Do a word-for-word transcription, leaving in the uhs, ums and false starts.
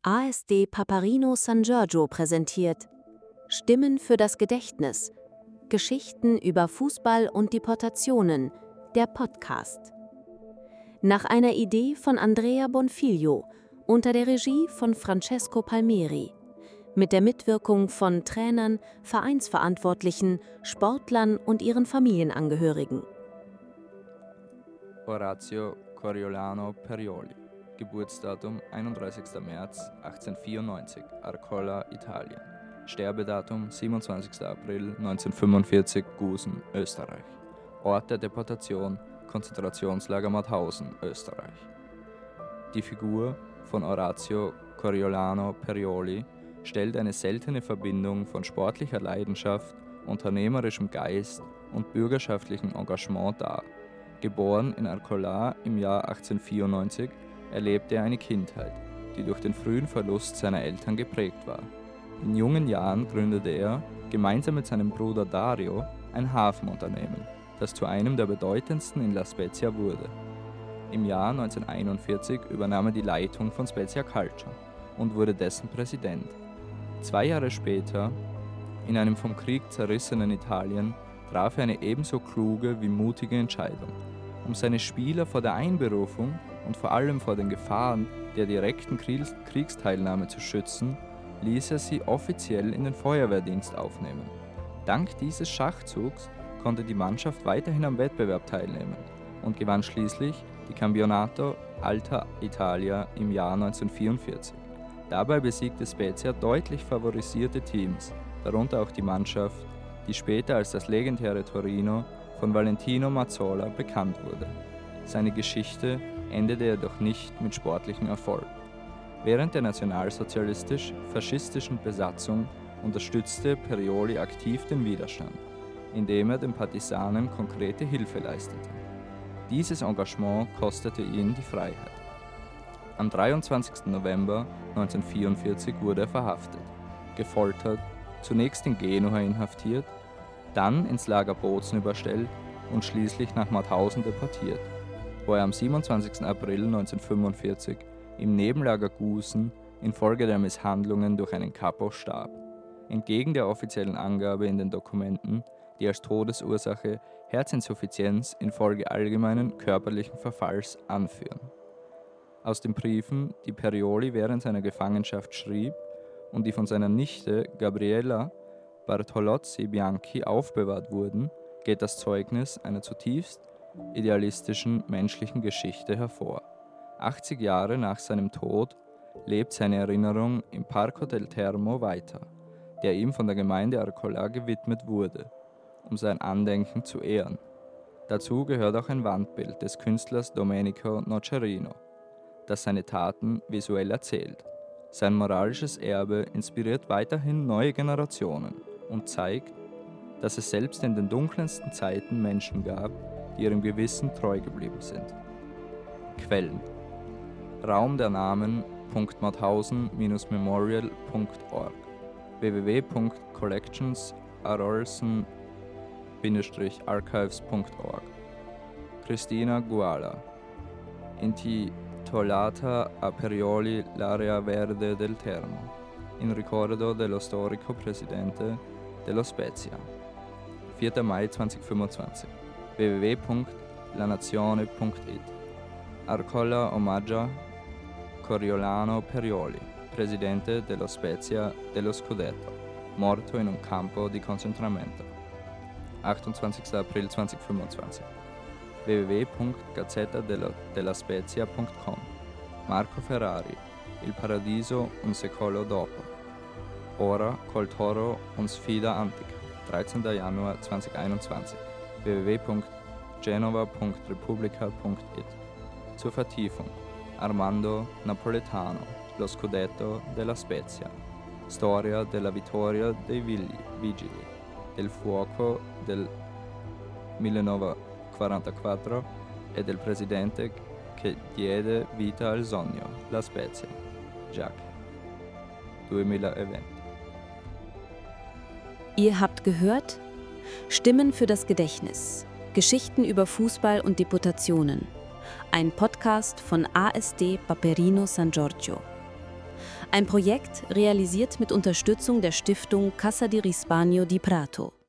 A S D Paperino San Giorgio präsentiert Stimmen für das Gedächtnis. Geschichten über Fußball und Deportationen, der Podcast. Nach einer Idee von Andrea Bonfiglio, unter der Regie von Francesco Palmieri. Mit der Mitwirkung von Trainern, Vereinsverantwortlichen, Sportlern und ihren Familienangehörigen. Orazio Coriolano Perioli, Geburtsdatum einunddreißigster März achtzehnhundertvierundneunzig, Arcola, Italien. Sterbedatum siebenundzwanzigster April neunzehnhundertfünfundvierzig, Gusen, Österreich. Ort der Deportation Konzentrationslager Mauthausen, Österreich. Die Figur von Orazio Coriolano Perioli stellt eine seltene Verbindung von sportlicher Leidenschaft, unternehmerischem Geist und bürgerschaftlichem Engagement dar. Geboren in Arcola im Jahr achtzehnhundertvierundneunzig, erlebte er eine Kindheit, die durch den frühen Verlust seiner Eltern geprägt war. In jungen Jahren gründete er, gemeinsam mit seinem Bruder Dario, ein Hafenunternehmen, das zu einem der bedeutendsten in La Spezia wurde. Im Jahr neunzehnhunderteinundvierzig übernahm er die Leitung von Spezia Calcio und wurde dessen Präsident. Zwei Jahre später, in einem vom Krieg zerrissenen Italien, traf er eine ebenso kluge wie mutige Entscheidung. Um seine Spieler vor der Einberufung und vor allem vor den Gefahren der direkten Kriegsteilnahme zu schützen, ließ er sie offiziell in den Feuerwehrdienst aufnehmen. Dank dieses Schachzugs konnte die Mannschaft weiterhin am Wettbewerb teilnehmen und gewann schließlich die Campionato Alta Italia im Jahr neunzehnhundertvierundvierzig. Dabei besiegte Spezia deutlich favorisierte Teams, darunter auch die Mannschaft, die später als das legendäre Torino von Valentino Mazzola bekannt wurde. Seine Geschichte endete jedoch nicht mit sportlichem Erfolg. Während der nationalsozialistisch-faschistischen Besatzung unterstützte Perioli aktiv den Widerstand, indem er den Partisanen konkrete Hilfe leistete. Dieses Engagement kostete ihn die Freiheit. Am dreiundzwanzigsten November neunzehnhundertvierundvierzig wurde er verhaftet, gefoltert, zunächst in Genua inhaftiert, dann ins Lager Bozen überstellt und schließlich nach Mauthausen deportiert, wo er am siebenundzwanzigsten April neunzehnhundertfünfundvierzig im Nebenlager Gusen infolge der Misshandlungen durch einen Capo starb. Entgegen der offiziellen Angabe in den Dokumenten, die als Todesursache Herzinsuffizienz infolge allgemeinen körperlichen Verfalls anführen. Aus den Briefen, die Perioli während seiner Gefangenschaft schrieb und die von seiner Nichte Gabriella Bartolozzi Bianchi aufbewahrt wurden, geht das Zeugnis einer zutiefst idealistischen menschlichen Geschichte hervor. achtzig Jahre nach seinem Tod lebt seine Erinnerung im Parco del Termo weiter, der ihm von der Gemeinde Arcola gewidmet wurde, um sein Andenken zu ehren. Dazu gehört auch ein Wandbild des Künstlers Domenico Nocerino, das seine Taten visuell erzählt. Sein moralisches Erbe inspiriert weiterhin neue Generationen und zeigt, dass es selbst in den dunkelsten Zeiten Menschen gab, die ihrem Gewissen treu geblieben sind. Quellen: Raum der Namen punkt mauthausen Bindestrich memorial punkt org, w w w punkt collections arolsen Bindestrich archives punkt org. Cristina Guala, intitolata a Perioli l'area verde del Termo, in ricordo dello storico presidente dello Spezia. vierter Mai zweitausendfünfundzwanzig, w w w punkt la nazione punkt it. Arcola omaggia Coriolano Perioli, presidente dello Spezia dello Scudetto, morto in un campo di concentramento. achtundzwanzigster April zweitausendfünfundzwanzig, w w w punkt gazzetta della spezia punkt com. Marco Ferrari, Il Paradiso un secolo dopo. Ora col toro und sfida antica, dreizehnter Januar zweitausendeinundzwanzig, w w w punkt genova punkt repubblica punkt it. Zur Vertiefung: Armando Napoletano, Lo Scudetto della Spezia, Storia della vittoria dei vigili, del fuoco del millenovecentoquarantaquattro e del presidente che diede vita al sogno, La Spezia, Jacques, zweitausendzwanzig. Ihr habt gehört Stimmen für das Gedächtnis. Geschichten über Fußball und Deportationen. Ein Podcast von A S D Paperino San Giorgio. Ein Projekt realisiert mit Unterstützung der Stiftung Casa di Risparmio di Prato.